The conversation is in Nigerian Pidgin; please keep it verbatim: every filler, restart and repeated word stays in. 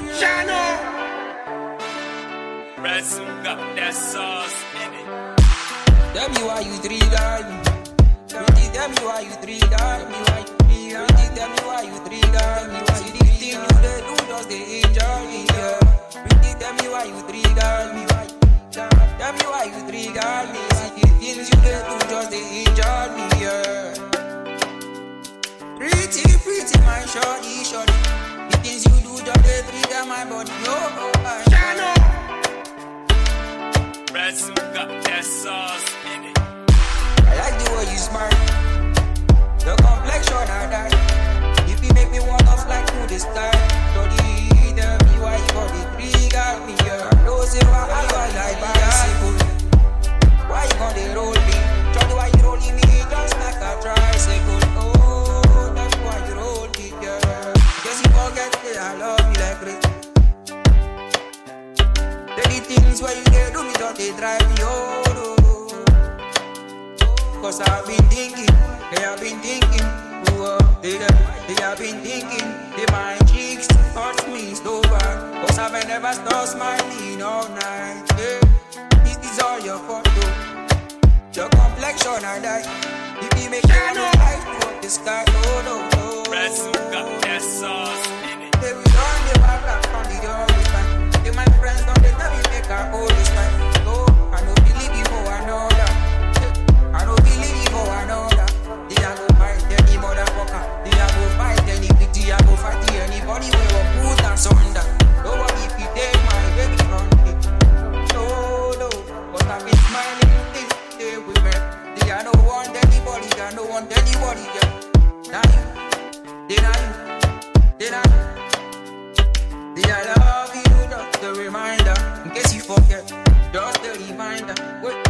Shano. Ransom got that sauce in it. Tell me why you trigger me. Pretty, tell me why you trigger me. Why you trigger me? Pretty, tell me why you trigger me. Why you the thing you dey do just dey enjoy me, yeah. Pretty, tell me why you trigger me. Why you tell me why you trigger me. See the things you dey do just dey enjoy me, yeah. Pretty, pretty, my shorty, shorty. The things you do just dey trigger my body, oh, oh, Shano. Ransom got that sauce in it. I like the way you smile. Your complexion I die. If you make me want to fly through the sky, Shorty, tell me why you got the trigger me, yeah. I know say why I got like bicycle. Why you gonna roll me? Shorty, why you rolling me just like a tricycle? Oh, that's why you roll me, yeah. Guess you forget that I love you like crazy. Tell the things where you dey do me just they drive me, oh, no. Cause I've been thinking, they have been thinking, oh, they, they have been thinking, they my cheeks hurt me so bad. Cause I've never stopped smiling all night, yeah. This is all your fault, though. Your complexion I die. If you make me life from the sky, oh no, no. Ransom got that sauce in it. They will run the back up from the always time. They my friends don't they tell me make her all this time. No, I don't believe you for another. I don't believe you for another. They a go fight any motherfucker. They a go fight any bitch. I go fight anybody who will put us under. Nobody if you take my baby from me. No, no, but I've been smiling this day with me. They a no want anybody. They no want anybody. Yeah. Now you, they now you, they now you. They I love you, just a reminder. In case you forget, just a reminder. Wait.